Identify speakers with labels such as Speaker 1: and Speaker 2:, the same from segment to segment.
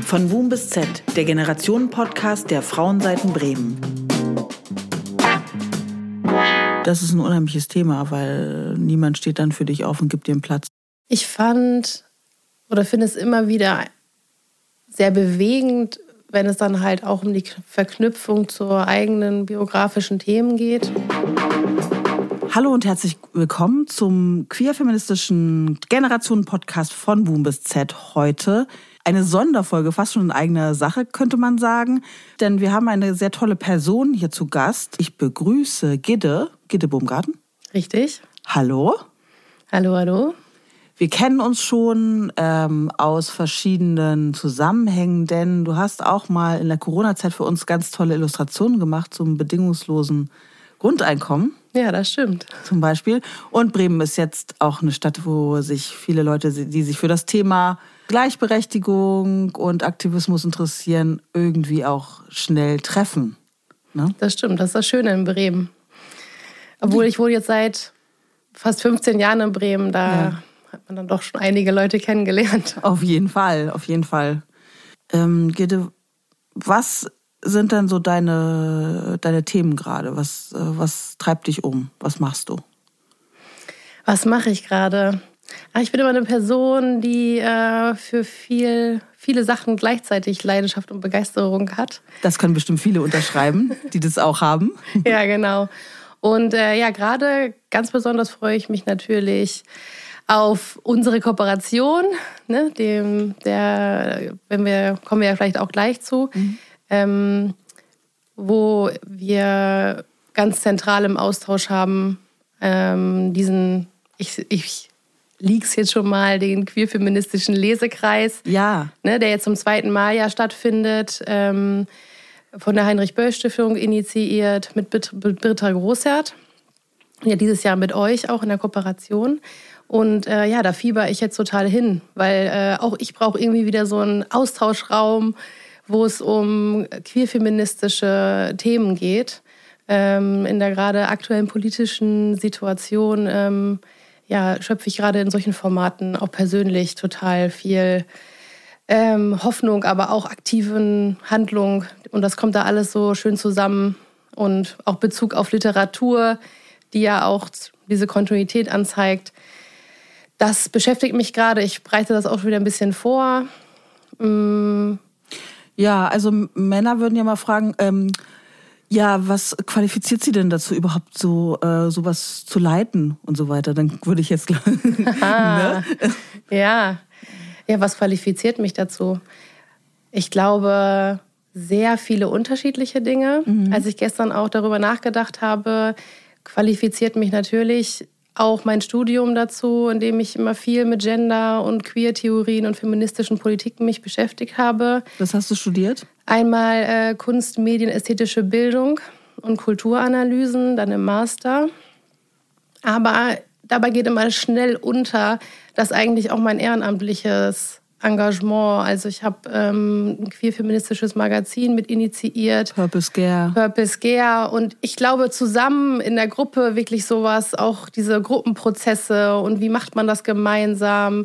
Speaker 1: Von Boom bis Z, der Generationen-Podcast der Frauenseiten Bremen. Das ist ein unheimliches Thema, weil niemand steht dann für dich auf und gibt dir einen Platz.
Speaker 2: Ich finde es immer wieder sehr bewegend, wenn es dann halt auch um die Verknüpfung zu eigenen biografischen Themen geht.
Speaker 1: Hallo und herzlich willkommen zum queer-feministischen Generationen-Podcast von Boom bis Z. Heute eine Sonderfolge, fast schon in eigener Sache, könnte man sagen. Denn wir haben eine sehr tolle Person hier zu Gast. Ich begrüße Gidde Baumgarten.
Speaker 2: Richtig.
Speaker 1: Hallo.
Speaker 2: Hallo, hallo.
Speaker 1: Wir kennen uns schon aus verschiedenen Zusammenhängen, denn du hast auch mal in der Corona-Zeit für uns ganz tolle Illustrationen gemacht zum bedingungslosen Grundeinkommen.
Speaker 2: Ja, das stimmt.
Speaker 1: Zum Beispiel. Und Bremen ist jetzt auch eine Stadt, wo sich viele Leute, die sich für das Thema Gleichberechtigung und Aktivismus interessieren, irgendwie auch schnell treffen. Ne?
Speaker 2: Das stimmt, das ist das Schöne in Bremen. Obwohl ich wohne jetzt seit fast 15 Jahren in Bremen, da hat man dann doch schon einige Leute kennengelernt.
Speaker 1: Auf jeden Fall, auf jeden Fall. Gidde, was sind denn so deine Themen gerade? Was treibt dich um? Was machst du?
Speaker 2: Was mache ich gerade? Ich bin immer eine Person, die für viele Sachen gleichzeitig Leidenschaft und Begeisterung hat.
Speaker 1: Das können bestimmt viele unterschreiben, die das auch haben.
Speaker 2: Ja, genau. Und gerade ganz besonders freue ich mich natürlich auf unsere Kooperation, ne, kommen wir ja vielleicht auch gleich zu, wo wir ganz zentral im Austausch haben, ich lieg's jetzt schon mal, den queer-feministischen Lesekreis,
Speaker 1: ja.
Speaker 2: Ne, der jetzt zum 2. Mal ja stattfindet, von der Heinrich-Böll-Stiftung initiiert mit Britta Großert. Ja, dieses Jahr mit euch auch in der Kooperation. Und da fieber ich jetzt total hin, weil auch ich brauche irgendwie wieder so einen Austauschraum, wo es um queer-feministische Themen geht. In der gerade aktuellen politischen Situation schöpfe ich gerade in solchen Formaten auch persönlich total viel Hoffnung, aber auch aktiven Handlung. Und das kommt da alles so schön zusammen. Und auch Bezug auf Literatur, die ja auch diese Kontinuität anzeigt. Das beschäftigt mich gerade. Ich breite das auch wieder ein bisschen vor.
Speaker 1: Ja, also Männer würden ja mal fragen, was qualifiziert sie denn dazu, überhaupt sowas zu leiten und so weiter? Dann würde ich jetzt... ne?
Speaker 2: Ja, was qualifiziert mich dazu? Ich glaube, sehr viele unterschiedliche Dinge. Als ich gestern auch darüber nachgedacht habe, qualifiziert mich natürlich auch mein Studium dazu, in dem ich immer viel mit Gender- und Queer-Theorien und feministischen Politiken mich beschäftigt habe.
Speaker 1: Was hast du studiert?
Speaker 2: Einmal Kunst, Medien, ästhetische Bildung und Kulturanalysen, dann im Master. Aber dabei geht immer schnell unter, dass eigentlich auch mein ehrenamtliches Engagement, also ich habe ein queer-feministisches Magazin mit initiiert.
Speaker 1: Purple Scare. Und ich glaube, zusammen in der Gruppe wirklich sowas, auch diese Gruppenprozesse und wie macht man das gemeinsam.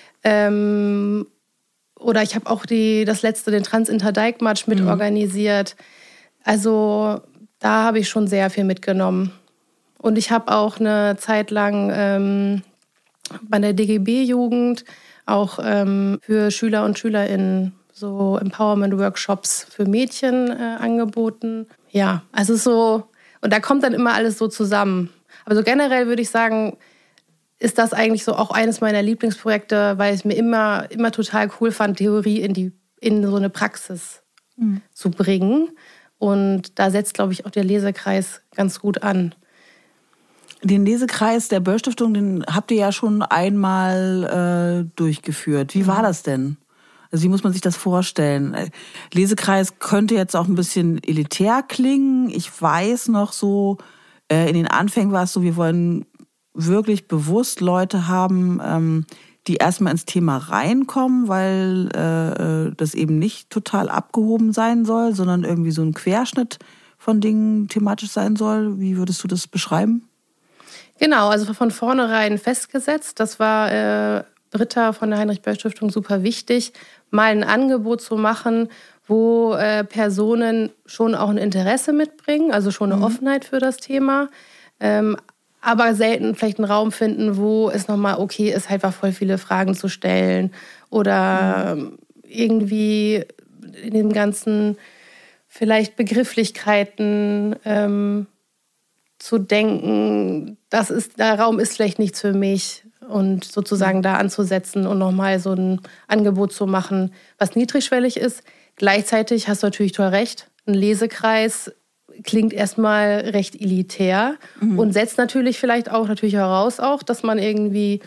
Speaker 1: Oder ich habe auch den Trans-Inter-Dyke-Marsch mit organisiert. Also da habe ich schon sehr viel mitgenommen. Und ich habe auch eine Zeit lang bei der DGB-Jugend auch für Schüler und SchülerInnen so Empowerment-Workshops für Mädchen angeboten. Ja, also so, und da kommt dann immer alles so zusammen. Aber so generell würde ich sagen, ist das eigentlich so auch eines meiner Lieblingsprojekte, weil ich es mir immer total cool fand, Theorie in so eine Praxis zu bringen. Und da setzt, glaube ich, auch der Lesekreis ganz gut an. Den Lesekreis der Böll-Stiftung, den habt ihr ja schon einmal durchgeführt. Wie war das denn? Also wie muss man sich das vorstellen? Lesekreis könnte jetzt auch ein bisschen elitär klingen. Ich weiß noch so, in den Anfängen war es so, wir wollen wirklich bewusst Leute haben, die erstmal ins Thema reinkommen, weil das eben nicht total abgehoben sein soll, sondern irgendwie so ein Querschnitt von Dingen thematisch sein soll. Wie würdest du das beschreiben?
Speaker 2: Genau, also von vornherein festgesetzt. Das war
Speaker 1: Britta von der Heinrich-Böll-Stiftung super wichtig, mal ein Angebot zu machen, wo Personen schon auch ein Interesse mitbringen, also schon eine Offenheit für das Thema, aber selten vielleicht einen Raum finden, wo es nochmal okay ist, einfach voll viele Fragen zu stellen oder irgendwie in den ganzen vielleicht Begrifflichkeiten zu denken, der Raum ist vielleicht nichts für mich und sozusagen da anzusetzen und nochmal so ein Angebot zu machen, was niedrigschwellig ist. Gleichzeitig hast du natürlich total recht, ein Lesekreis klingt erstmal recht elitär und setzt natürlich vielleicht auch heraus, dass man irgendwie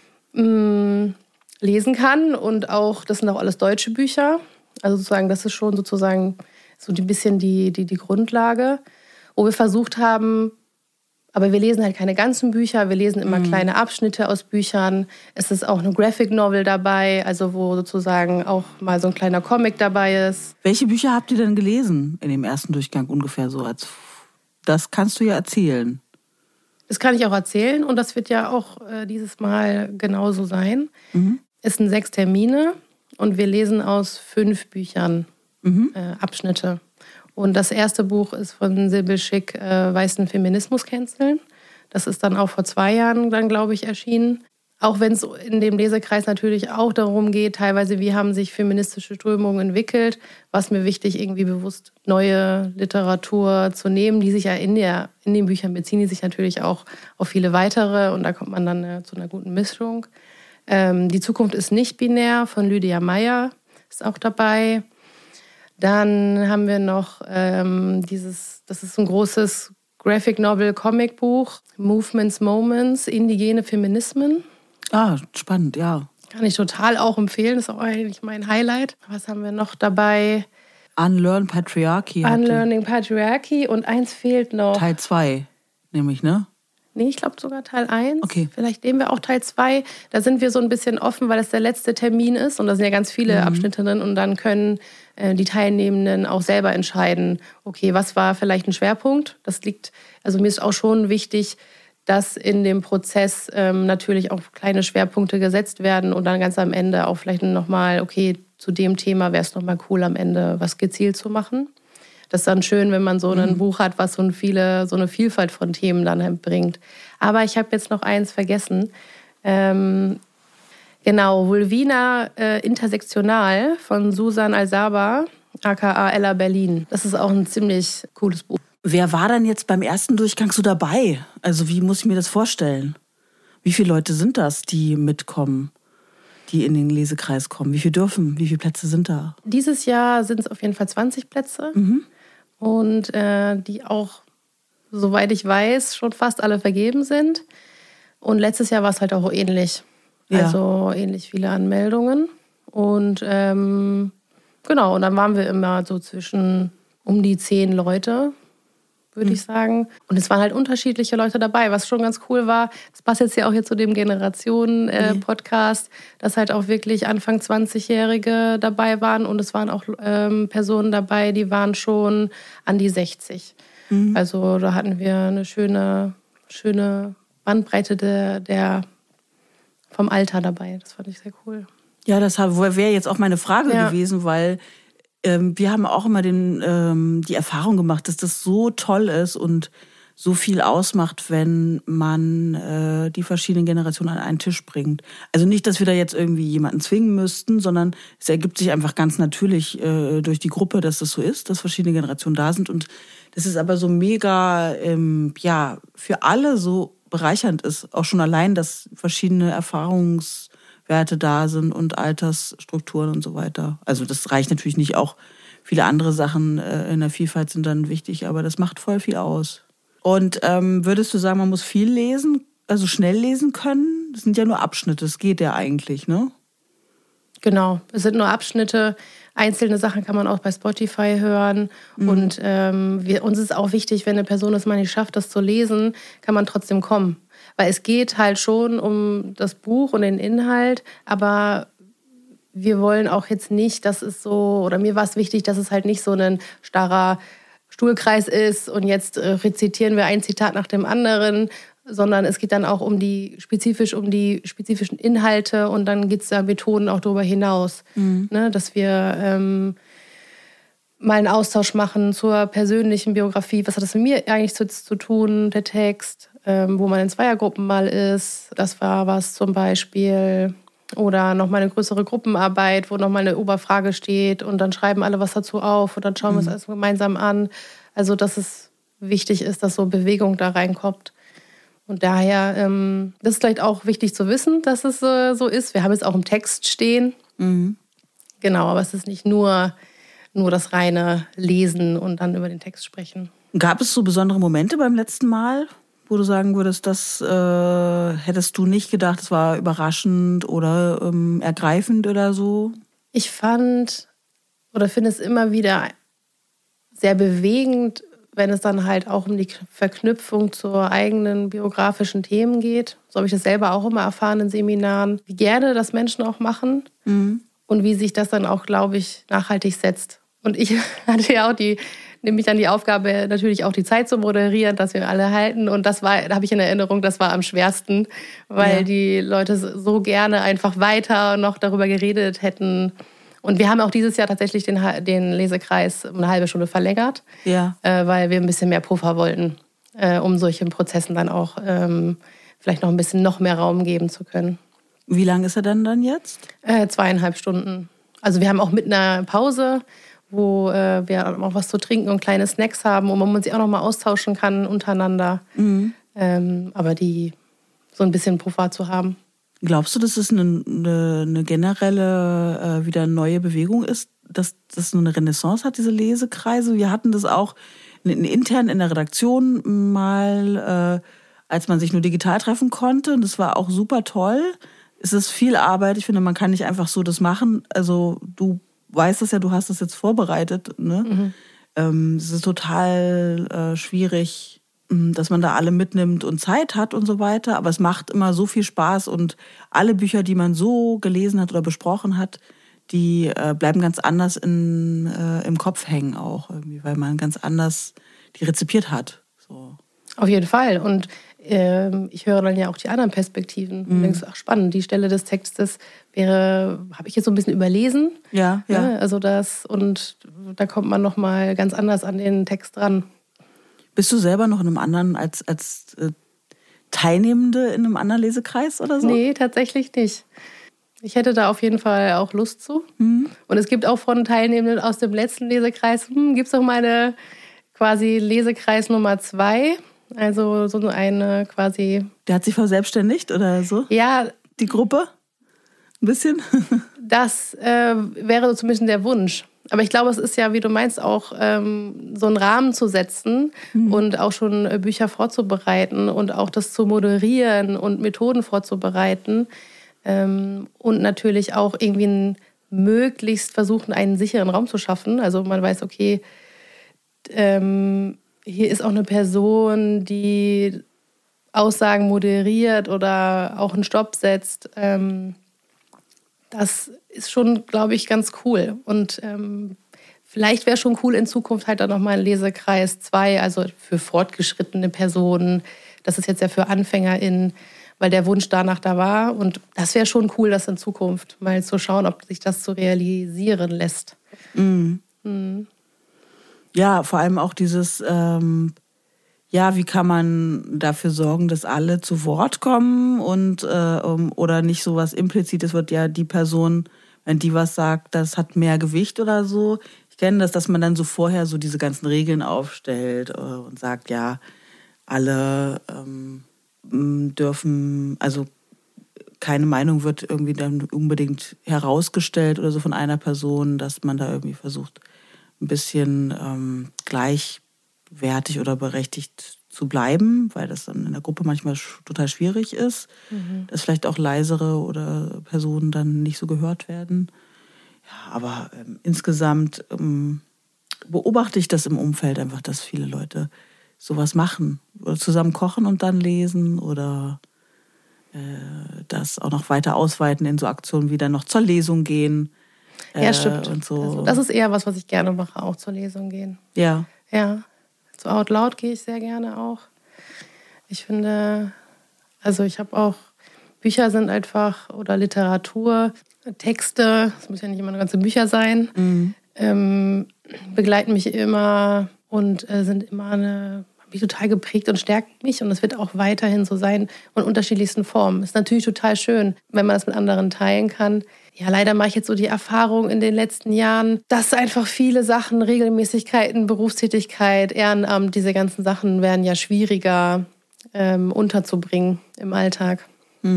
Speaker 1: lesen kann und auch, das sind auch alles deutsche Bücher. Also sozusagen, das ist schon sozusagen so ein bisschen die Grundlage, wo wir versucht haben, aber wir lesen halt keine ganzen Bücher, wir lesen immer kleine Abschnitte aus Büchern. Es ist auch eine Graphic Novel dabei, also wo sozusagen auch mal so ein kleiner Comic dabei ist.
Speaker 3: Welche Bücher habt ihr denn gelesen in dem ersten Durchgang ungefähr so? Das kannst du ja erzählen.
Speaker 1: Das kann ich auch erzählen und das wird ja auch dieses Mal genauso sein. Es sind 6 Termine und wir lesen aus 5 Büchern Abschnitte. Und das erste Buch ist von Sibyl Schick, Weißen Feminismus canceln. Das ist dann auch vor 2 Jahren, dann glaube ich, erschienen. Auch wenn es in dem Lesekreis natürlich auch darum geht, teilweise, wie haben sich feministische Strömungen entwickelt, was mir wichtig, irgendwie bewusst neue Literatur zu nehmen, die sich ja in den Büchern beziehen, die sich natürlich auch auf viele weitere und da kommt man dann zu einer guten Mischung. Die Zukunft ist nicht binär von Lydia Meyer ist auch dabei. Dann haben wir noch das ist ein großes Graphic Novel Comic Buch, Movements, Moments, indigene Feminismen.
Speaker 3: Ah, spannend, ja.
Speaker 1: Kann ich total auch empfehlen, das ist auch eigentlich mein Highlight. Was haben wir noch dabei?
Speaker 3: Unlearn Patriarchy.
Speaker 1: Unlearning Patriarchy und eins fehlt noch.
Speaker 3: Teil 2, nämlich, ne?
Speaker 1: Nee, ich glaube sogar Teil 1.
Speaker 3: Okay.
Speaker 1: Vielleicht nehmen wir auch Teil 2. Da sind wir so ein bisschen offen, weil das der letzte Termin ist. Und da sind ja ganz viele Abschnitte drin. Und dann können die Teilnehmenden auch selber entscheiden, okay, was war vielleicht ein Schwerpunkt? Also mir ist auch schon wichtig, dass in dem Prozess natürlich auch kleine Schwerpunkte gesetzt werden. Und dann ganz am Ende auch vielleicht nochmal, okay, zu dem Thema wäre es nochmal cool, am Ende was gezielt zu machen. Das ist dann schön, wenn man so ein Buch hat, was so eine Vielfalt von Themen dann bringt. Aber ich habe jetzt noch eins vergessen. Genau, Vulvina intersektional von Susan Al-Saba, aka Ella Berlin. Das ist auch ein ziemlich cooles Buch.
Speaker 3: Wer war denn jetzt beim ersten Durchgang so dabei? Also wie muss ich mir das vorstellen? Wie viele Leute sind das, die mitkommen, die in den Lesekreis kommen? Wie viele Plätze sind da?
Speaker 1: Dieses Jahr sind es auf jeden Fall 20 Plätze. Und die auch, soweit ich weiß, schon fast alle vergeben sind. Und letztes Jahr war es halt auch ähnlich. Ja. Also ähnlich viele Anmeldungen. Und genau, und dann waren wir immer so zwischen um die 10 Leute, würde ich sagen. Und es waren halt unterschiedliche Leute dabei, was schon ganz cool war. Das passt jetzt ja auch hier zu dem Generationen-Podcast, dass halt auch wirklich Anfang 20-Jährige dabei waren. Und es waren auch Personen dabei, die waren schon an die 60. Also da hatten wir eine schöne Bandbreite der vom Alter dabei. Das fand ich sehr cool.
Speaker 3: Ja, das wäre jetzt auch meine Frage gewesen, weil wir haben auch immer die Erfahrung gemacht, dass das so toll ist und so viel ausmacht, wenn man die verschiedenen Generationen an einen Tisch bringt. Also nicht, dass wir da jetzt irgendwie jemanden zwingen müssten, sondern es ergibt sich einfach ganz natürlich durch die Gruppe, dass das so ist, dass verschiedene Generationen da sind. Und das ist aber so mega, für alle so bereichernd ist. Auch schon allein, dass verschiedene Erfahrungswerte da sind und Altersstrukturen und so weiter. Also das reicht natürlich nicht, auch viele andere Sachen in der Vielfalt sind dann wichtig, aber das macht voll viel aus. Und würdest du sagen, man muss viel lesen, also schnell lesen können? Das sind ja nur Abschnitte, das geht ja eigentlich, ne?
Speaker 1: Genau, es sind nur Abschnitte. Einzelne Sachen kann man auch bei Spotify hören. Und uns ist auch wichtig, wenn eine Person es mal nicht schafft, das zu lesen, kann man trotzdem kommen. Weil es geht halt schon um das Buch und den Inhalt, aber wir wollen auch jetzt nicht, dass es so, oder mir war es wichtig, dass es halt nicht so ein starrer Stuhlkreis ist und jetzt rezitieren wir ein Zitat nach dem anderen, sondern es geht dann auch um die spezifischen Inhalte und dann geht es da Methoden auch darüber hinaus, ne, dass wir mal einen Austausch machen zur persönlichen Biografie. Was hat das mit mir eigentlich zu tun, der Text? Wo man in Zweiergruppen mal ist. Das war was zum Beispiel. Oder nochmal eine größere Gruppenarbeit, wo nochmal eine Oberfrage steht und dann schreiben alle was dazu auf und dann schauen wir es alles gemeinsam an. Also, dass es wichtig ist, dass so Bewegung da reinkommt. Und daher, das ist vielleicht auch wichtig zu wissen, dass es so ist. Wir haben es auch im Text stehen. Genau, aber es ist nicht nur das reine Lesen und dann über den Text sprechen.
Speaker 3: Gab es so besondere Momente beim letzten Mal, wo du sagen würdest, das hättest du nicht gedacht, es war überraschend oder ergreifend oder so?
Speaker 1: Ich finde es immer wieder sehr bewegend, wenn es dann halt auch um die Verknüpfung zu eigenen biografischen Themen geht. So habe ich das selber auch immer erfahren in Seminaren, wie gerne das Menschen auch machen und wie sich das dann auch, glaube ich, nachhaltig setzt. Und ich hatte ja auch nämlich dann die Aufgabe, natürlich auch die Zeit zu moderieren, dass wir alle halten. Und da habe ich in Erinnerung, das war am schwersten, weil die Leute so gerne einfach weiter noch darüber geredet hätten. Und wir haben auch dieses Jahr tatsächlich den Lesekreis um eine halbe Stunde verlängert, weil wir ein bisschen mehr Puffer wollten, um solchen Prozessen dann auch vielleicht noch ein bisschen noch mehr Raum geben zu können.
Speaker 3: Wie lang ist er dann jetzt?
Speaker 1: 2,5 Stunden. Also wir haben auch mit einer Pause, wo wir auch was zu trinken und kleine Snacks haben und man sich auch noch mal austauschen kann untereinander. Aber so ein bisschen Puffer zu haben.
Speaker 3: Glaubst du, dass es eine generelle, wieder neue Bewegung ist, dass das so eine Renaissance hat, diese Lesekreise? Wir hatten das auch intern in der Redaktion mal, als man sich nur digital treffen konnte. Und das war auch super toll. Es ist viel Arbeit. Ich finde, man kann nicht einfach so das machen. Also du weißt das ja, du hast das jetzt vorbereitet. Ne? Es ist total schwierig, dass man da alle mitnimmt und Zeit hat und so weiter. Aber es macht immer so viel Spaß und alle Bücher, die man so gelesen hat oder besprochen hat, die bleiben ganz anders im Kopf hängen auch irgendwie, weil man ganz anders die rezipiert hat. So.
Speaker 1: Auf jeden Fall. Und ich höre dann ja auch die anderen Perspektiven. Und denkst, ach spannend, die Stelle des Textes habe ich jetzt so ein bisschen überlesen.
Speaker 3: Ja.
Speaker 1: Also und da kommt man nochmal ganz anders an den Text dran.
Speaker 3: Bist du selber noch in einem anderen, als Teilnehmende in einem anderen Lesekreis oder so?
Speaker 1: Nee, tatsächlich nicht. Ich hätte da auf jeden Fall auch Lust zu. Und es gibt auch von Teilnehmenden aus dem letzten Lesekreis, gibt es noch mal eine quasi Lesekreis Nummer 2. Also so eine quasi...
Speaker 3: Der hat sich verselbstständigt oder so?
Speaker 1: Ja.
Speaker 3: Die Gruppe? Ein bisschen?
Speaker 1: Das wäre so zumindest der Wunsch. Aber ich glaube, es ist ja, wie du meinst, auch so einen Rahmen zu setzen und auch schon Bücher vorzubereiten und auch das zu moderieren und Methoden vorzubereiten. Und natürlich auch irgendwie möglichst versuchen, einen sicheren Raum zu schaffen. Also man weiß, okay, hier ist auch eine Person, die Aussagen moderiert oder auch einen Stopp setzt. Das ist schon, glaube ich, ganz cool. Und vielleicht wäre schon cool in Zukunft halt dann nochmal ein Lesekreis 2, also für fortgeschrittene Personen. Das ist jetzt ja für AnfängerInnen, weil der Wunsch danach da war. Und das wäre schon cool, das in Zukunft mal zu schauen, ob sich das so realisieren lässt.
Speaker 3: Ja, vor allem auch dieses, wie kann man dafür sorgen, dass alle zu Wort kommen und oder nicht so was Implizites wird, ja, die Person, wenn die was sagt, das hat mehr Gewicht oder so. Ich kenne das, dass man dann so vorher so diese ganzen Regeln aufstellt und sagt, ja, alle dürfen, also keine Meinung wird irgendwie dann unbedingt herausgestellt oder so von einer Person, dass man da irgendwie versucht, ein bisschen gleichwertig oder berechtigt zu bleiben, weil das dann in der Gruppe manchmal total schwierig ist, dass vielleicht auch leisere oder Personen dann nicht so gehört werden. Ja, aber insgesamt beobachte ich das im Umfeld einfach, dass viele Leute sowas machen oder zusammen kochen und dann lesen oder das auch noch weiter ausweiten in so Aktionen wie dann noch zur Lesung gehen.
Speaker 1: Ja, stimmt.
Speaker 3: Und so.
Speaker 1: Also das ist eher was ich gerne mache, auch zur Lesung gehen.
Speaker 3: Ja.
Speaker 1: Ja. Zu Out Loud gehe ich sehr gerne auch. Ich finde, also ich habe auch, Bücher sind einfach, oder Literatur, Texte, das müssen ja nicht immer ganze Bücher sein, begleiten mich immer und sind immer haben mich total geprägt und stärken mich. Und das wird auch weiterhin so sein und in unterschiedlichsten Formen. Ist natürlich total schön, wenn man das mit anderen teilen kann. Ja, leider mache ich jetzt so die Erfahrung in den letzten Jahren, dass einfach viele Sachen, Regelmäßigkeiten, Berufstätigkeit, Ehrenamt, diese ganzen Sachen werden ja schwieriger unterzubringen im Alltag.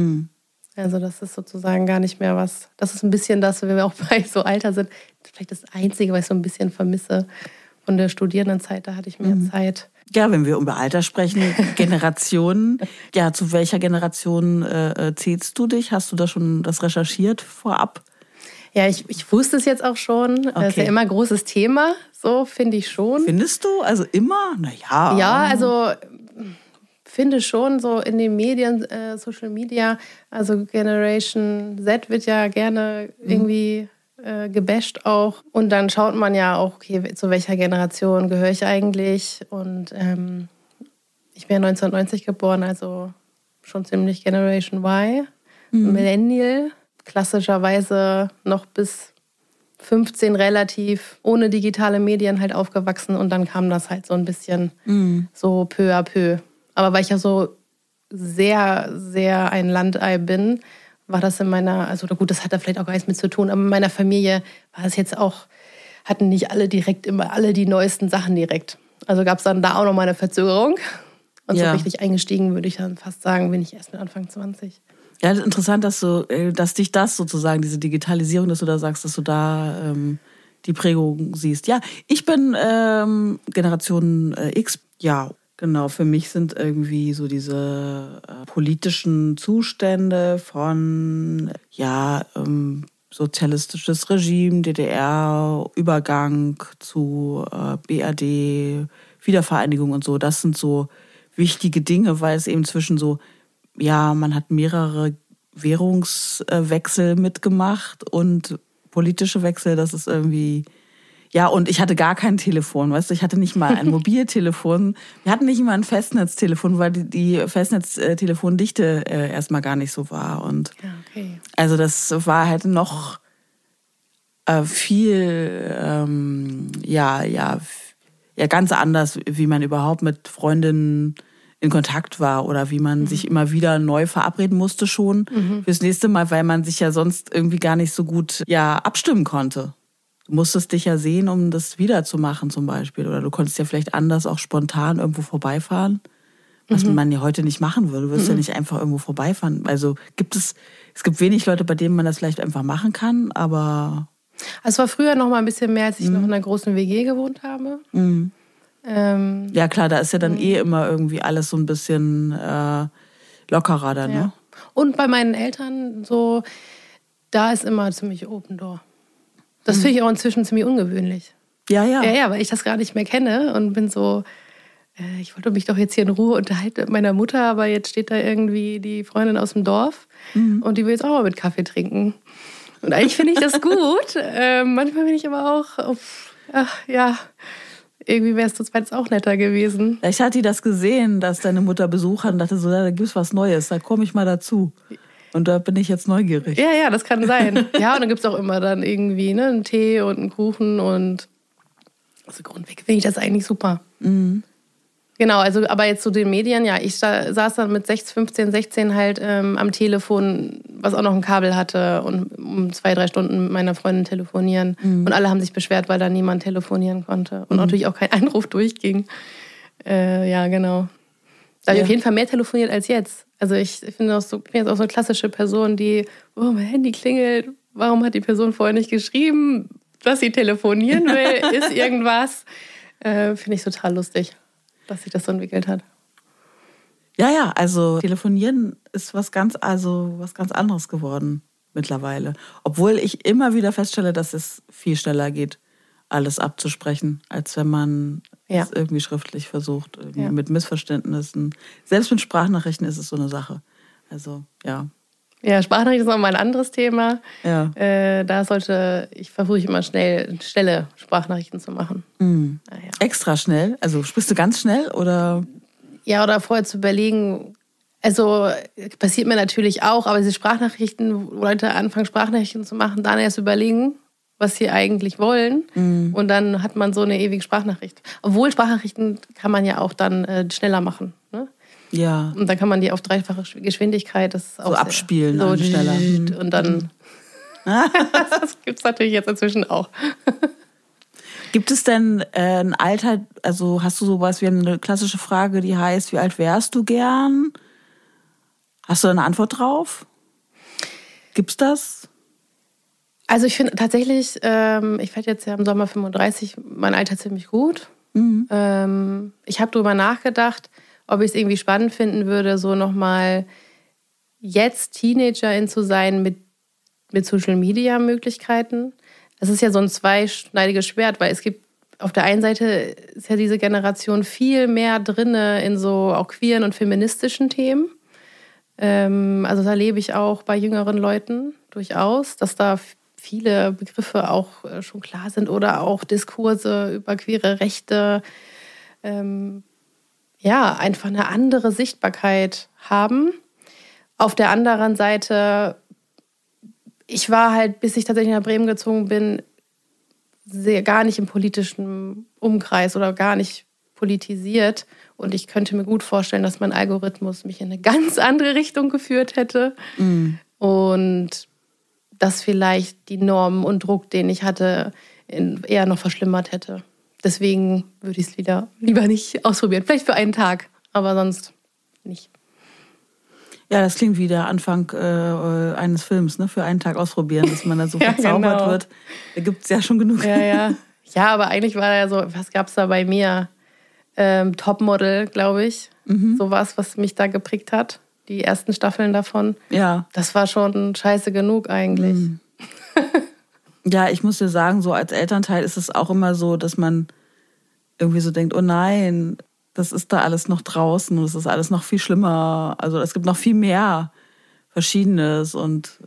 Speaker 1: Also das ist sozusagen gar nicht mehr was. Das ist ein bisschen das, wenn wir auch bei so Alter sind, vielleicht das Einzige, was ich so ein bisschen vermisse von der Studierendenzeit. Da hatte ich mehr Zeit.
Speaker 3: Ja, wenn wir über Alter sprechen, Generationen. Ja, zu welcher Generation zählst du dich? Hast du da schon das recherchiert vorab?
Speaker 1: Ja, ich wusste es jetzt auch schon. Okay. Das ist ja immer ein großes Thema, so finde ich schon.
Speaker 3: Findest du? Also immer? Naja.
Speaker 1: Ja, also finde schon so in den Medien, Social Media, also Generation Z wird ja gerne irgendwie gebasht auch. Und dann schaut man ja auch, okay, zu welcher Generation gehöre ich eigentlich? Und ich bin ja 1990 geboren, also schon ziemlich Generation Y, Millennial. Klassischerweise noch bis 15 relativ ohne digitale Medien halt aufgewachsen. Und dann kam das halt so ein bisschen so peu à peu. Aber weil ich ja so sehr, sehr ein Landei bin, war das in meiner, also gut, das hat da vielleicht auch gar nichts mit zu tun, aber in meiner Familie war es jetzt auch, hatten nicht alle direkt immer alle die neuesten Sachen direkt. Also gab es dann da auch noch mal eine Verzögerung. Und so richtig eingestiegen, würde ich dann fast sagen, bin ich erst mit Anfang 20.
Speaker 3: Ja, interessant, dass dich das sozusagen, diese Digitalisierung, dass du da sagst, dass du da die Prägung siehst. Ja, ich bin Generation X, ja. Genau, für mich sind irgendwie so diese politischen Zustände von sozialistisches Regime, DDR, Übergang zu BRD, Wiedervereinigung und so. Das sind so wichtige Dinge, weil es eben zwischen so, ja, man hat mehrere Währungswechsel mitgemacht und politische Wechsel, das ist irgendwie. Ja, und ich hatte gar kein Telefon, weißt du, ich hatte nicht mal ein Mobiltelefon. Wir hatten nicht mal ein Festnetztelefon, weil die Festnetztelefondichte erstmal gar nicht so war. Und also das war halt noch viel, ganz anders, wie man überhaupt mit Freundinnen in Kontakt war oder wie man sich immer wieder neu verabreden musste schon fürs nächste Mal, weil man sich ja sonst irgendwie gar nicht so gut abstimmen konnte. Du musstest dich ja sehen, um das wiederzumachen zum Beispiel. Oder du konntest ja vielleicht anders auch spontan irgendwo vorbeifahren, was man ja heute nicht machen würde. Du wirst ja nicht einfach irgendwo vorbeifahren. Also es gibt wenig Leute, bei denen man das vielleicht einfach machen kann, aber.
Speaker 1: Also es war früher noch mal ein bisschen mehr, als ich noch in einer großen WG gewohnt habe.
Speaker 3: Ja klar, da ist ja dann immer irgendwie alles so ein bisschen lockerer dann, ne?
Speaker 1: Und bei meinen Eltern so, da ist immer ziemlich Open Door. Das finde ich auch inzwischen ziemlich ungewöhnlich.
Speaker 3: Ja.
Speaker 1: Ja, weil ich das gar nicht mehr kenne und bin so, ich wollte mich doch jetzt hier in Ruhe unterhalten mit meiner Mutter, aber jetzt steht da irgendwie die Freundin aus dem Dorf und die will jetzt auch mal mit Kaffee trinken. Und eigentlich finde ich das gut. Manchmal bin ich aber auch, irgendwie wäre es zu zweit auch netter gewesen.
Speaker 3: Ich hatte das gesehen, dass deine Mutter Besuch hat und dachte so, da gibt es was Neues, da komme ich mal dazu. Und da bin ich jetzt neugierig.
Speaker 1: Ja, das kann sein. Ja, und dann gibt es auch immer dann irgendwie einen Tee und einen Kuchen und also grundweg finde ich das eigentlich super. Genau, also aber jetzt zu den Medien, ja, ich saß dann mit 15, 16 halt am Telefon, was auch noch ein Kabel hatte und um 2-3 Stunden mit meiner Freundin telefonieren. Und alle haben sich beschwert, weil da niemand telefonieren konnte und natürlich auch kein Anruf durchging. Ja, genau. Da habe ich auf jeden Fall mehr telefoniert als jetzt. Also ich bin jetzt auch so eine klassische Person, die, mein Handy klingelt, warum hat die Person vorher nicht geschrieben, dass sie telefonieren will, ist irgendwas. Finde ich total lustig, dass sich das so entwickelt hat.
Speaker 3: Ja, also telefonieren ist was ganz anderes geworden mittlerweile. Obwohl ich immer wieder feststelle, dass es viel schneller geht, alles abzusprechen, als wenn man es irgendwie schriftlich versucht, irgendwie mit Missverständnissen. Selbst mit Sprachnachrichten ist es so eine Sache. Also, ja.
Speaker 1: Ja, Sprachnachrichten ist nochmal ein anderes Thema.
Speaker 3: Ja.
Speaker 1: Da versuche ich immer schnelle Sprachnachrichten zu machen.
Speaker 3: Extra schnell? Also sprichst du ganz schnell oder?
Speaker 1: Ja, oder vorher zu überlegen, also passiert mir natürlich auch, aber diese Sprachnachrichten, wo Leute anfangen, Sprachnachrichten zu machen, dann erst überlegen, was sie eigentlich wollen. Und dann hat man so eine ewige Sprachnachricht. Obwohl Sprachnachrichten kann man ja auch dann schneller machen. Ne?
Speaker 3: Ja.
Speaker 1: Und dann kann man die auf dreifache Geschwindigkeit das auch
Speaker 3: so abspielen.
Speaker 1: So
Speaker 3: schneller.
Speaker 1: Und dann... Das gibt es natürlich jetzt inzwischen auch.
Speaker 3: Gibt es denn ein Alter, also hast du sowas, wir haben eine klassische Frage, die heißt, wie alt wärst du gern? Hast du eine Antwort drauf? Gibt's das?
Speaker 1: Also ich finde tatsächlich, ich werde jetzt ja im Sommer 35, mein Alter ziemlich gut. Ich habe darüber nachgedacht, ob ich es irgendwie spannend finden würde, so nochmal jetzt Teenagerin zu sein mit Social-Media-Möglichkeiten. Das ist ja so ein zweischneidiges Schwert, weil es gibt auf der einen Seite ist ja diese Generation viel mehr drinne in so auch queeren und feministischen Themen. Also das erlebe ich auch bei jüngeren Leuten durchaus, dass da viele Begriffe auch schon klar sind oder auch Diskurse über queere Rechte einfach eine andere Sichtbarkeit haben. Auf der anderen Seite, ich war halt, bis ich tatsächlich nach Bremen gezogen bin, gar nicht im politischen Umkreis oder gar nicht politisiert. Und ich könnte mir gut vorstellen, dass mein Algorithmus mich in eine ganz andere Richtung geführt hätte. Und das vielleicht die Normen und Druck, den ich hatte, eher noch verschlimmert hätte. Deswegen würde ich es lieber nicht ausprobieren. Vielleicht für einen Tag, aber sonst nicht.
Speaker 3: Ja, das klingt wie der Anfang eines Films, ne? Für einen Tag ausprobieren, dass man da so verzaubert wird. Da gibt es ja schon genug.
Speaker 1: Ja, aber eigentlich war ja so, was gab es da bei mir? Topmodel, glaube ich. Sowas, was mich da geprägt hat. Die ersten Staffeln davon. Ja. Das war schon scheiße genug eigentlich.
Speaker 3: Ja, ich muss dir sagen, so als Elternteil ist es auch immer so, dass man irgendwie so denkt, oh nein, das ist da alles noch draußen und es ist alles noch viel schlimmer. Also es gibt noch viel mehr Verschiedenes und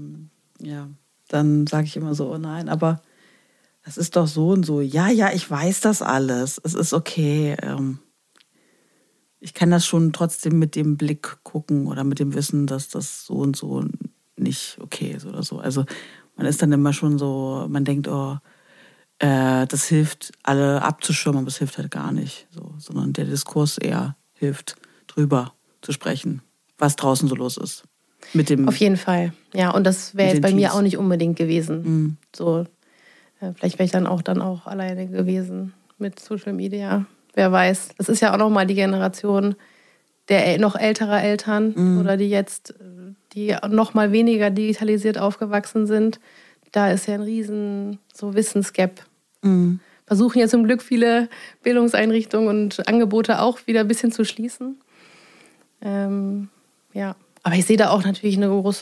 Speaker 3: dann sage ich immer so, oh nein, aber das ist doch so und so. Ja, ich weiß das alles. Es ist okay. Ich kann das schon trotzdem mit dem Blick gucken oder mit dem Wissen, dass das so und so nicht okay ist oder so. Also man ist dann immer schon so, man denkt, das hilft, alle abzuschirmen, aber es hilft halt gar nicht. So, sondern der Diskurs eher hilft, drüber zu sprechen, was draußen so los ist.
Speaker 1: Auf jeden Fall. Ja, und das wäre jetzt bei mir auch nicht unbedingt gewesen. So, vielleicht wäre ich dann auch alleine gewesen mit Social Media. Wer weiß. Das ist ja auch nochmal die Generation der noch älterer Eltern oder die noch mal weniger digitalisiert aufgewachsen sind. Da ist ja ein riesen Wissensgap. Versuchen ja zum Glück viele Bildungseinrichtungen und Angebote auch wieder ein bisschen zu schließen. Aber ich sehe da auch natürlich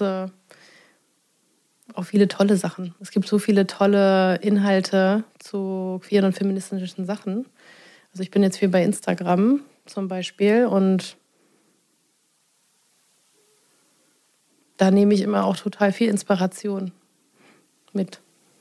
Speaker 1: auch viele tolle Sachen. Es gibt so viele tolle Inhalte zu queeren und feministischen Sachen. Also ich bin jetzt viel bei Instagram zum Beispiel und da nehme ich immer auch total viel Inspiration mit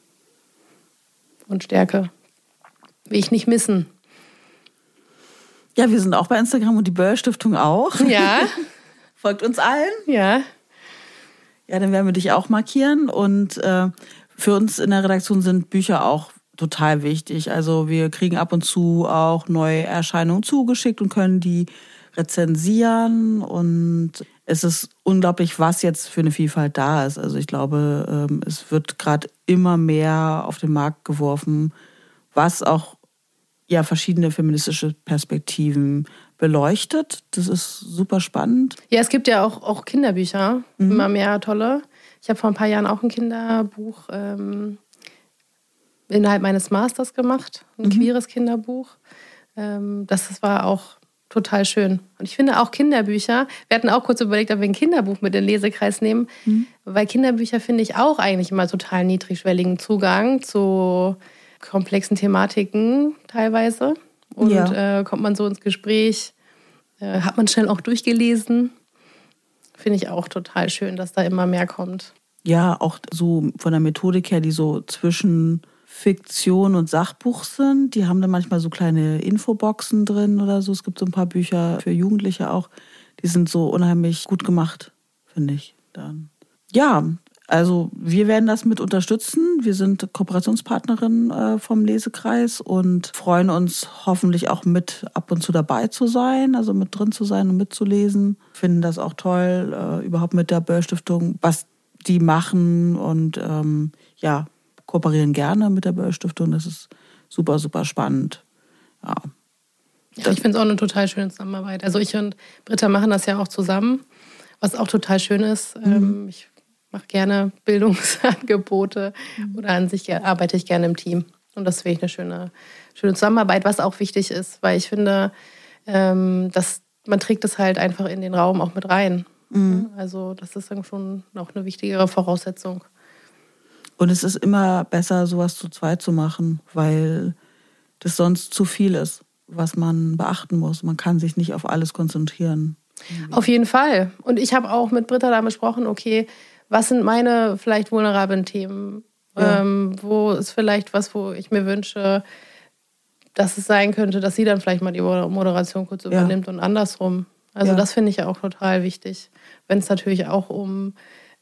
Speaker 1: und Stärke. Will ich nicht missen.
Speaker 3: Ja, wir sind auch bei Instagram und die Böll-Stiftung auch.
Speaker 1: Ja.
Speaker 3: Folgt uns allen.
Speaker 1: Ja.
Speaker 3: Ja, dann werden wir dich auch markieren. Und für uns in der Redaktion sind Bücher auch total wichtig. Also wir kriegen ab und zu auch neue Erscheinungen zugeschickt und können die rezensieren. Und es ist unglaublich, was jetzt für eine Vielfalt da ist. Also ich glaube, es wird gerade immer mehr auf den Markt geworfen, was auch verschiedene feministische Perspektiven beleuchtet. Das ist super spannend.
Speaker 1: Ja, es gibt ja auch Kinderbücher, immer mehr tolle. Ich habe vor ein paar Jahren auch ein Kinderbuch innerhalb meines Masters gemacht, ein queeres Kinderbuch. Das war auch total schön. Und ich finde auch Kinderbücher, wir hatten auch kurz überlegt, ob wir ein Kinderbuch mit in den Lesekreis nehmen, weil Kinderbücher finde ich auch eigentlich immer total niedrigschwelligen Zugang zu komplexen Thematiken teilweise. Und kommt man so ins Gespräch, hat man schnell auch durchgelesen. Finde ich auch total schön, dass da immer mehr kommt.
Speaker 3: Ja, auch so von der Methodik her, die so zwischen Fiktion und Sachbuch sind. Die haben dann manchmal so kleine Infoboxen drin oder so. Es gibt so ein paar Bücher für Jugendliche auch. Die sind so unheimlich gut gemacht, finde ich. Dann. Ja, also wir werden das mit unterstützen. Wir sind Kooperationspartnerin vom Lesekreis und freuen uns hoffentlich auch mit ab und zu dabei zu sein, also mit drin zu sein und mitzulesen. Finden das auch toll, überhaupt mit der Böll-Stiftung, was die machen und kooperieren gerne mit der Böll-Stiftung. Das ist super, super spannend. Ja.
Speaker 1: Ich finde es auch eine total schöne Zusammenarbeit. Also ich und Britta machen das ja auch zusammen, was auch total schön ist. Ich mache gerne Bildungsangebote oder an sich arbeite ich gerne im Team. Und das finde ich eine schöne Zusammenarbeit, was auch wichtig ist, weil ich finde, dass man trägt es halt einfach in den Raum auch mit rein. Also das ist dann schon auch eine wichtigere Voraussetzung.
Speaker 3: Und es ist immer besser, sowas zu zweit zu machen, weil das sonst zu viel ist, was man beachten muss. Man kann sich nicht auf alles konzentrieren.
Speaker 1: Auf jeden Fall. Und ich habe auch mit Britta da besprochen, okay, was sind meine vielleicht vulnerablen Themen? Ja. Wo ist vielleicht was, wo ich mir wünsche, dass es sein könnte, dass sie dann vielleicht mal die Moderation kurz übernimmt und andersrum. Also das finde ich ja auch total wichtig. Wenn es natürlich auch um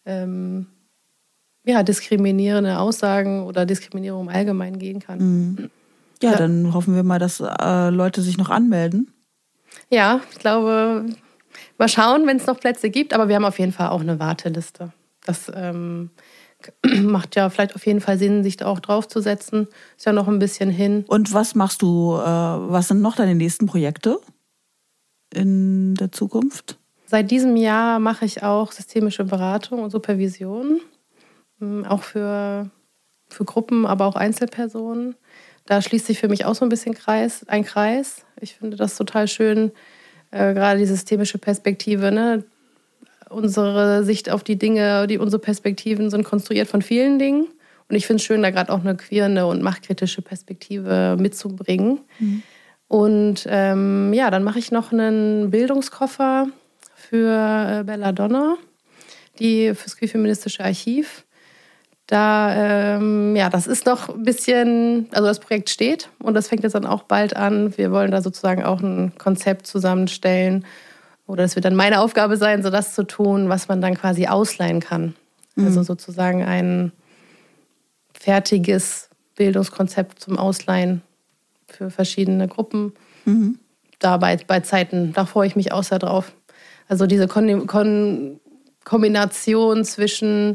Speaker 1: diskriminierende Aussagen oder Diskriminierung im Allgemeinen gehen kann.
Speaker 3: Ja, dann hoffen wir mal, dass Leute sich noch anmelden.
Speaker 1: Ja, ich glaube, mal schauen, wenn es noch Plätze gibt. Aber wir haben auf jeden Fall auch eine Warteliste. Das macht ja vielleicht auf jeden Fall Sinn, sich da auch draufzusetzen. Ist ja noch ein bisschen hin.
Speaker 3: Und was machst du, was sind noch deine nächsten Projekte in der Zukunft?
Speaker 1: Seit diesem Jahr mache ich auch systemische Beratung und Supervision. Auch für Gruppen, aber auch Einzelpersonen. Da schließt sich für mich auch so ein bisschen ein Kreis. Ich finde das total schön, gerade die systemische Perspektive, ne? Unsere Sicht auf die Dinge, unsere Perspektiven sind konstruiert von vielen Dingen. Und ich finde es schön, da gerade auch eine queere und machtkritische Perspektive mitzubringen. Und dann mache ich noch einen Bildungskoffer für Belladonna, fürs queer-feministische Archiv. Das ist noch ein bisschen, also das Projekt steht und das fängt jetzt dann auch bald an. Wir wollen da sozusagen auch ein Konzept zusammenstellen. Oder es wird dann meine Aufgabe sein, so das zu tun, was man dann quasi ausleihen kann. Also sozusagen ein fertiges Bildungskonzept zum Ausleihen für verschiedene Gruppen. Da bei Zeiten, da freue ich mich auch sehr drauf. Also diese Kombination zwischen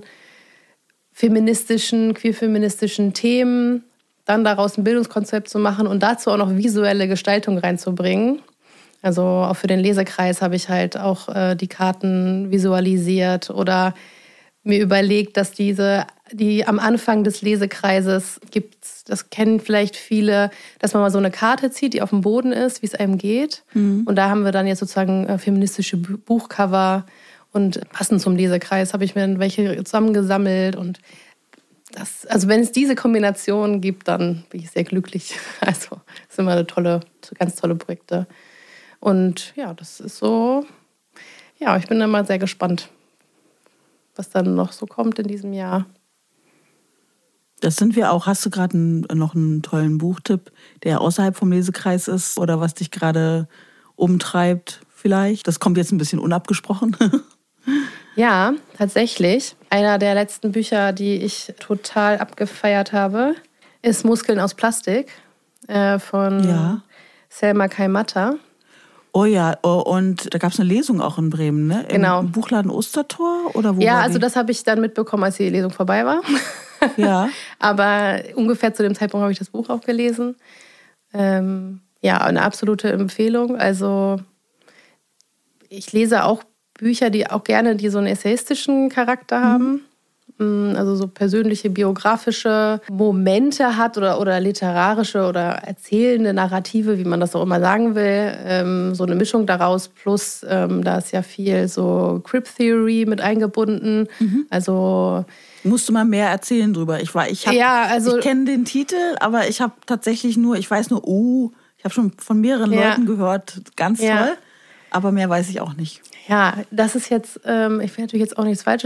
Speaker 1: queer-feministischen Themen, dann daraus ein Bildungskonzept zu machen und dazu auch noch visuelle Gestaltung reinzubringen. Also auch für den Lesekreis habe ich halt auch die Karten visualisiert oder mir überlegt, dass die am Anfang des Lesekreises gibt, das kennen vielleicht viele, dass man mal so eine Karte zieht, die auf dem Boden ist, wie es einem geht. Und da haben wir dann jetzt sozusagen feministische Buchcover und passend zum Lesekreis habe ich mir dann welche zusammengesammelt. Und also wenn es diese Kombination gibt, dann bin ich sehr glücklich. Also das sind immer ganz tolle Projekte. Und ja, das ist so, ja, ich bin dann mal sehr gespannt, was dann noch so kommt in diesem Jahr.
Speaker 3: Das sind wir auch. Hast du gerade noch einen tollen Buchtipp, der außerhalb vom Lesekreis ist oder was dich gerade umtreibt vielleicht? Das kommt jetzt ein bisschen unabgesprochen.
Speaker 1: Ja, tatsächlich. Einer der letzten Bücher, die ich total abgefeiert habe, ist Muskeln aus Plastik von Selma Kaimatta.
Speaker 3: Oh ja, und da gab es eine Lesung auch in Bremen, ne?
Speaker 1: Genau.
Speaker 3: Im Buchladen Ostertor oder wo?
Speaker 1: Ja, also das habe ich dann mitbekommen, als die Lesung vorbei war.
Speaker 3: Ja.
Speaker 1: Aber ungefähr zu dem Zeitpunkt habe ich das Buch auch gelesen. Eine absolute Empfehlung. Also ich lese auch Bücher, die so einen essayistischen Charakter haben. Also so persönliche, biografische Momente hat oder literarische oder erzählende Narrative, wie man das auch immer sagen will. So eine Mischung daraus, plus da ist ja viel so Crip Theory mit eingebunden. Also
Speaker 3: musst du mal mehr erzählen drüber. Ich kenne den Titel, aber ich habe tatsächlich ich habe schon von mehreren Leuten gehört, ganz toll, aber mehr weiß ich auch nicht.
Speaker 1: Ja, das ist jetzt, ich will natürlich jetzt auch nichts Falsches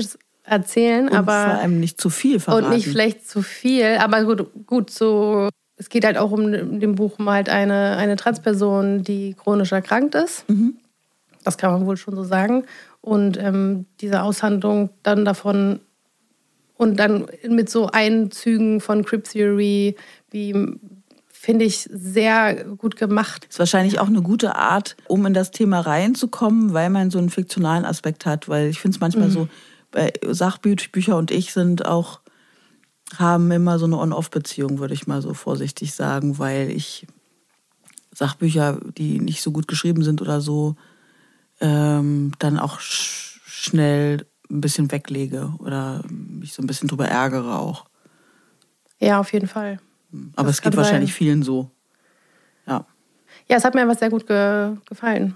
Speaker 1: erzählen.
Speaker 3: Und
Speaker 1: aber
Speaker 3: vor allem nicht zu viel verraten.
Speaker 1: Und nicht vielleicht zu viel, aber gut so. Es geht halt auch in dem Buch um halt eine Transperson, die chronisch erkrankt ist.
Speaker 3: Mhm.
Speaker 1: Das kann man wohl schon so sagen. Und diese Aushandlung dann davon und dann mit so Einzügen von Crip Theory, wie finde ich sehr gut gemacht.
Speaker 3: Ist wahrscheinlich auch eine gute Art, um in das Thema reinzukommen, weil man so einen fiktionalen Aspekt hat. Weil ich finde es manchmal so, bei Sachbücher und ich haben immer so eine On-Off-Beziehung, würde ich mal so vorsichtig sagen, weil ich Sachbücher, die nicht so gut geschrieben sind oder so, dann auch schnell ein bisschen weglege oder mich so ein bisschen drüber ärgere auch.
Speaker 1: Ja, auf jeden Fall.
Speaker 3: Aber es geht wahrscheinlich vielen so. Ja.
Speaker 1: Ja, es hat mir einfach sehr gut gefallen.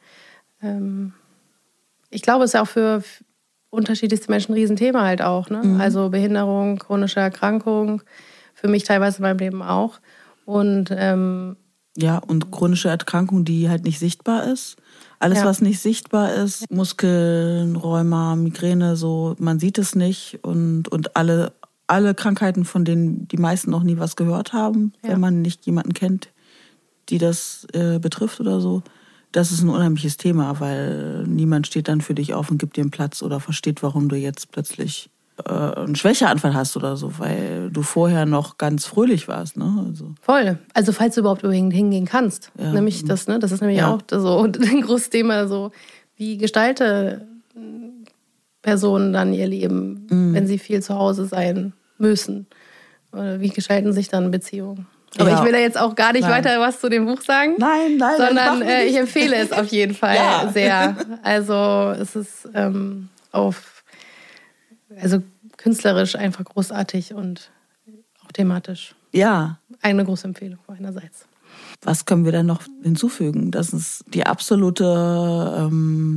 Speaker 1: Ich glaube, es ist ja auch für unterschiedlichste Menschen ein Riesenthema halt auch. Ne? Mhm. Also Behinderung, chronische Erkrankung, für mich teilweise in meinem Leben auch. Und
Speaker 3: ja, und chronische Erkrankung, die halt nicht sichtbar ist. Alles, was nicht sichtbar ist, Muskeln, Rheuma, Migräne, so, man sieht es nicht. Und alle Krankheiten, von denen die meisten noch nie was gehört haben, wenn man nicht jemanden kennt, die das betrifft oder so. Das ist ein unheimliches Thema, weil niemand steht dann für dich auf und gibt dir einen Platz oder versteht, warum du jetzt plötzlich einen Schwächeanfall hast oder so, weil du vorher noch ganz fröhlich warst. Ne? Also.
Speaker 1: Voll. Also falls du überhaupt hingehen kannst. Ja. Nämlich das, ne? Das ist nämlich auch so ein großes Thema, so wie gestalte Personen dann ihr Leben, wenn sie viel zu Hause sein müssen. Oder wie gestalten sich dann Beziehungen? Aber ich will da jetzt auch gar nicht weiter was zu dem Buch sagen.
Speaker 3: Nein.
Speaker 1: Sondern ich empfehle es auf jeden Fall sehr. Also es ist also künstlerisch einfach großartig und auch thematisch.
Speaker 3: Ja.
Speaker 1: Eine große Empfehlung meinerseits.
Speaker 3: Was können wir dann noch hinzufügen? Das ist die absolute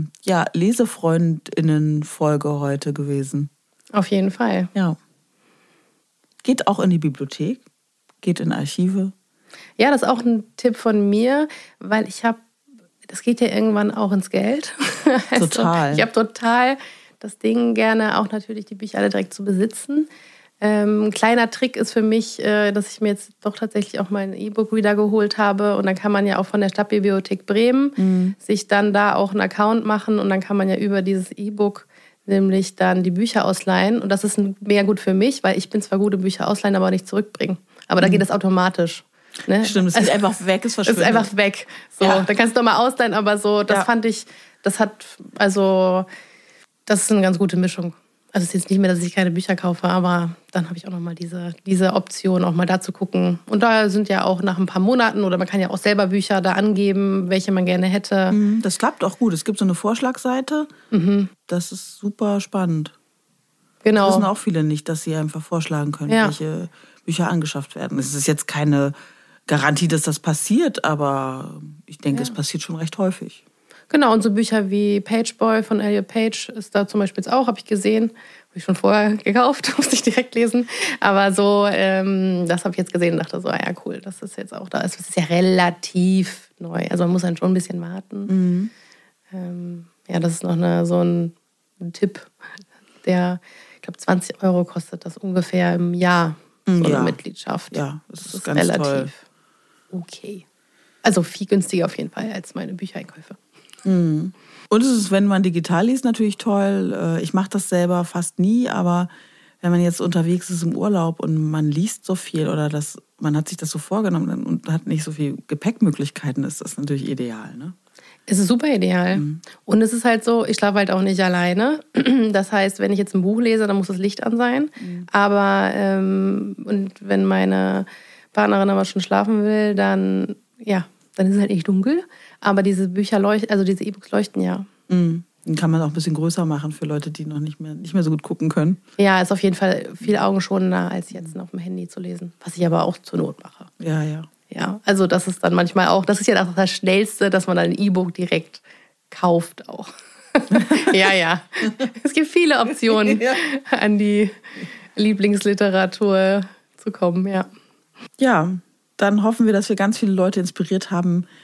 Speaker 3: LesefreundInnen-Folge heute gewesen.
Speaker 1: Auf jeden Fall.
Speaker 3: Ja. Geht auch in die Bibliothek, geht in Archive.
Speaker 1: Ja, das ist auch ein Tipp von mir, weil das geht ja irgendwann auch ins Geld. Also,
Speaker 3: total.
Speaker 1: Ich habe total das Ding gerne, auch natürlich die Bücher alle direkt zu besitzen. Ein kleiner Trick ist für mich, dass ich mir jetzt doch tatsächlich auch mal einen E-Book-Reader geholt habe. Und dann kann man ja auch von der Stadtbibliothek Bremen sich dann da auch einen Account machen. Und dann kann man ja über dieses E-Book nämlich dann die Bücher ausleihen. Und das ist mega gut für mich, weil ich bin zwar gut im Bücher ausleihen, aber nicht zurückbringen. Aber da geht das automatisch. Ne?
Speaker 3: Stimmt, es ist einfach weg, es verschwindet.
Speaker 1: Es ist einfach weg. So, dann kannst du nochmal ausleihen, aber so, das fand ich, das ist eine ganz gute Mischung. Also es ist jetzt nicht mehr, dass ich keine Bücher kaufe, aber dann habe ich auch nochmal diese Option, auch mal da zu gucken. Und da sind ja auch nach ein paar Monaten, oder man kann ja auch selber Bücher da angeben, welche man gerne hätte.
Speaker 3: Das klappt auch gut. Es gibt so eine Vorschlagseite. Das ist super spannend.
Speaker 1: Genau.
Speaker 3: Das wissen auch viele nicht, dass sie einfach vorschlagen können, welche Bücher angeschafft werden. Es ist jetzt keine Garantie, dass das passiert, aber ich denke, es passiert schon recht häufig.
Speaker 1: Genau, und so Bücher wie Pageboy von Elliot Page ist da zum Beispiel jetzt auch, habe ich gesehen. Habe ich schon vorher gekauft, musste ich direkt lesen. Aber so, das habe ich jetzt gesehen und dachte so, ja cool, das ist jetzt auch da. Es ist ja relativ neu, also man muss dann schon ein bisschen warten. Das ist noch so ein Tipp, der, ich glaube 20 € kostet das ungefähr im Jahr, so eine Mitgliedschaft.
Speaker 3: Ja, das ist ganz relativ toll.
Speaker 1: Okay. Also viel günstiger auf jeden Fall als meine Büchereinkäufe.
Speaker 3: Und es ist, wenn man digital liest, natürlich toll. Ich mache das selber fast nie, aber wenn man jetzt unterwegs ist im Urlaub und man liest so viel oder man hat sich das so vorgenommen und hat nicht so viel Gepäckmöglichkeiten, ist das natürlich ideal, ne?
Speaker 1: Es ist super ideal. Und es ist halt so, ich schlafe halt auch nicht alleine. Das heißt, wenn ich jetzt ein Buch lese, dann muss das Licht an sein. Aber und wenn meine Partnerin aber schon schlafen will, dann ist es halt nicht dunkel. Aber diese Bücher diese E-Books leuchten ja.
Speaker 3: Den kann man auch ein bisschen größer machen für Leute, die noch nicht mehr so gut gucken können.
Speaker 1: Ja, ist auf jeden Fall viel augenschonender, als jetzt auf dem Handy zu lesen. Was ich aber auch zur Not mache.
Speaker 3: Ja.
Speaker 1: Ja, also das ist dann manchmal auch, das ist ja das Schnellste, dass man dann ein E-Book direkt kauft auch. Ja. Es gibt viele Optionen, an die Lieblingsliteratur zu kommen, ja.
Speaker 3: Ja, dann hoffen wir, dass wir ganz viele Leute inspiriert haben,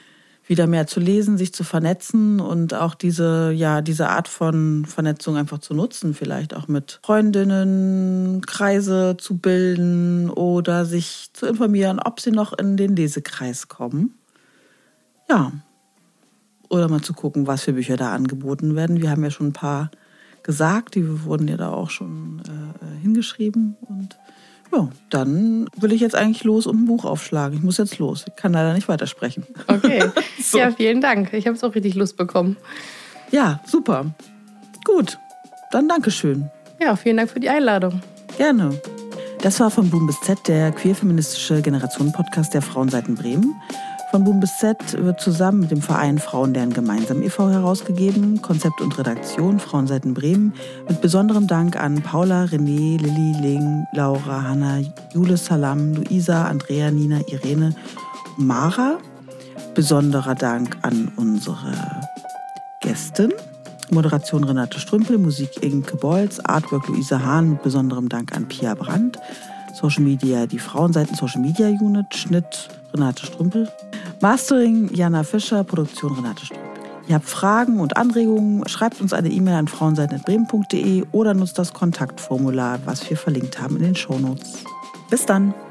Speaker 3: wieder mehr zu lesen, sich zu vernetzen und auch diese Art von Vernetzung einfach zu nutzen, vielleicht auch mit Freundinnen Kreise zu bilden oder sich zu informieren, ob sie noch in den Lesekreis kommen. Ja, oder mal zu gucken, was für Bücher da angeboten werden. Wir haben ja schon ein paar gesagt, die wurden ja da auch schon hingeschrieben und ja, dann will ich jetzt eigentlich los und ein Buch aufschlagen. Ich muss jetzt los. Ich kann leider nicht weitersprechen.
Speaker 1: Okay. So. Ja, vielen Dank. Ich habe es auch richtig Lust bekommen.
Speaker 3: Ja, super. Gut. Dann Dankeschön.
Speaker 1: Ja, vielen Dank für die Einladung.
Speaker 3: Gerne. Das war von Boom bis Z, der queer-feministische Generationen-Podcast der Frauenseiten Bremen. Von Boom bis Z wird zusammen mit dem Verein Frauen lernen gemeinsam e.V. herausgegeben. Konzept und Redaktion Frauenseiten Bremen. Mit besonderem Dank an Paula, René, Lilly, Ling, Laura, Hanna, Jule, Salam, Luisa, Andrea, Nina, Irene, Mara. Besonderer Dank an unsere Gästin. Moderation Renate Strümpel, Musik Inke Bolz, Artwork Luisa Hahn. Mit besonderem Dank an Pia Brandt. Social Media, die Frauenseiten Social Media Unit, Schnitt Renate Strümpel. Mastering Jana Fischer, Produktion Renate Strümpel. Ihr habt Fragen und Anregungen, schreibt uns eine E-Mail an frauenseiten@bremen.de oder nutzt das Kontaktformular, was wir verlinkt haben in den Shownotes. Bis dann!